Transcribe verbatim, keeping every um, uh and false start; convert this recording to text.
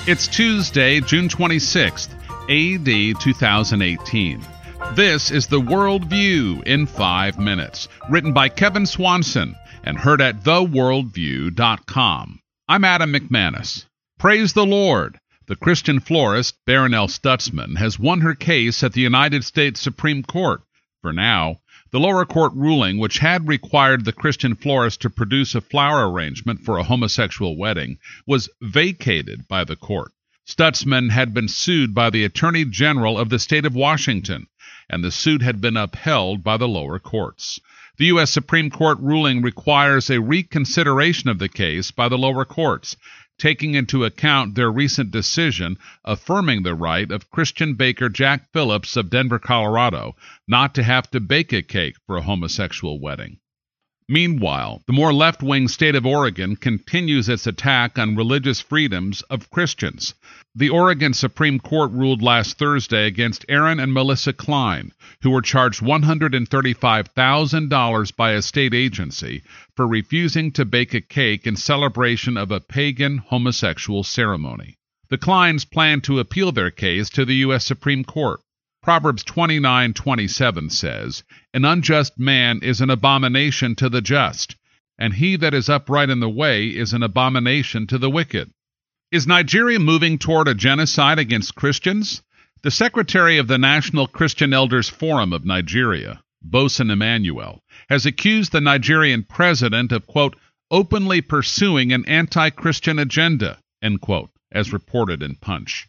It's Tuesday, June twenty-sixth, A D two thousand eighteen. This is The World View in five minutes, written by Kevin Swanson and heard at the world view dot com. I'm Adam McManus. Praise the Lord! The Christian florist, Barronelle Stutzman, has won her case at the United States Supreme Court. For now, the lower court ruling, which had required the Christian florist to produce a flower arrangement for a homosexual wedding, was vacated by the court. Stutzman had been sued by the Attorney General of the state of Washington, and the suit had been upheld by the lower courts. The U S Supreme Court ruling requires a reconsideration of the case by the lower courts, taking into account their recent decision affirming the right of Christian baker Jack Phillips of Denver, Colorado, not to have to bake a cake for a homosexual wedding. Meanwhile, the more left-wing state of Oregon continues its attack on religious freedoms of Christians. The Oregon Supreme Court ruled last Thursday against Aaron and Melissa Klein, who were charged one hundred thirty-five thousand dollars by a state agency for refusing to bake a cake in celebration of a pagan homosexual ceremony. The Kleins plan to appeal their case to the U S Supreme Court. Proverbs twenty-nine twenty-seven says, "An unjust man is an abomination to the just, and he that is upright in the way is an abomination to the wicked." Is Nigeria moving toward a genocide against Christians? The secretary of the National Christian Elders Forum of Nigeria, Bosun Emmanuel, has accused the Nigerian president of, quote, openly pursuing an anti-Christian agenda, end quote, as reported in Punch.